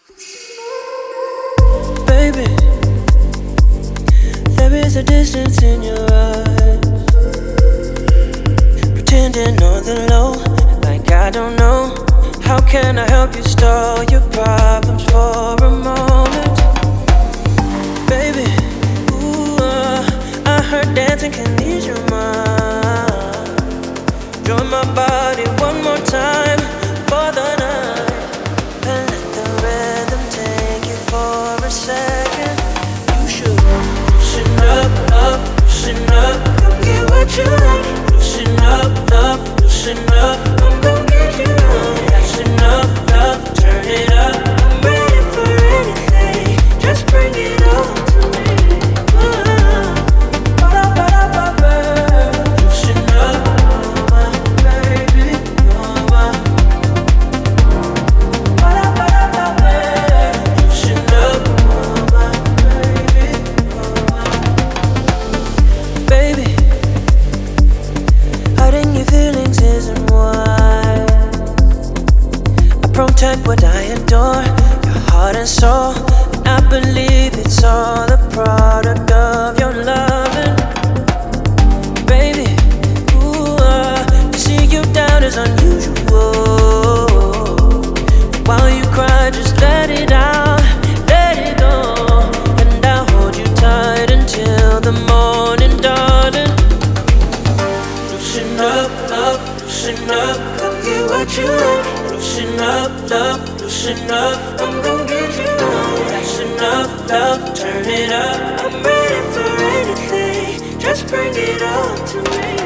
Baby, there is a distance in your eyes, pretending on the low, like I don't know. How can I help you stall your problems for a moment? Baby, I heard dancing can ease your mind. Join my body one more time for the night, and let the rhythm take you for a second. You should loosen up, loosen up, come get what you like. Loosen up, loosen up, I'm gon' get you right. Loosen up, turn it up. I'm ready for anything, just bring it on to me. Loosen up, my baby, you're my. Loosen up, my baby, you're my. Baby, hiding your feelings isn't wise. I protect what I adore, your heart and soul. And I believe it's all a product of your loving. Baby, to see you down is unusual. While you cry, just let it out, let it go. And I'll hold you tight until the morning, darling. Loosen up, loosen up, come get what you like. Loosen up, loosen up, I'm gon' get you right. Loosen up, love, turn it up. I'm ready for anything, just bring it on to me.